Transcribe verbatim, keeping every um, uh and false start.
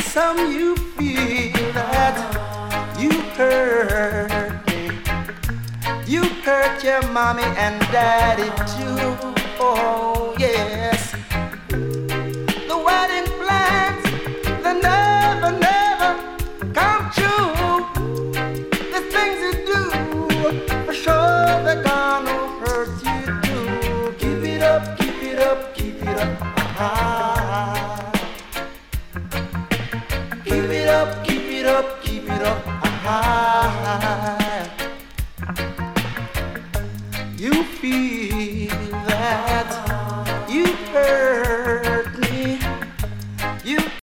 Some you feel that you hurt me. You hurt your mommy and daddy too. Oh yes. The wedding plans, they never, never come true. The things you do, for sure they're gonna hurt you too. Keep it up, keep it up, keep it up. Ah. Keep it up, keep it up, keep it up. Ah. You feel that you hurt me. You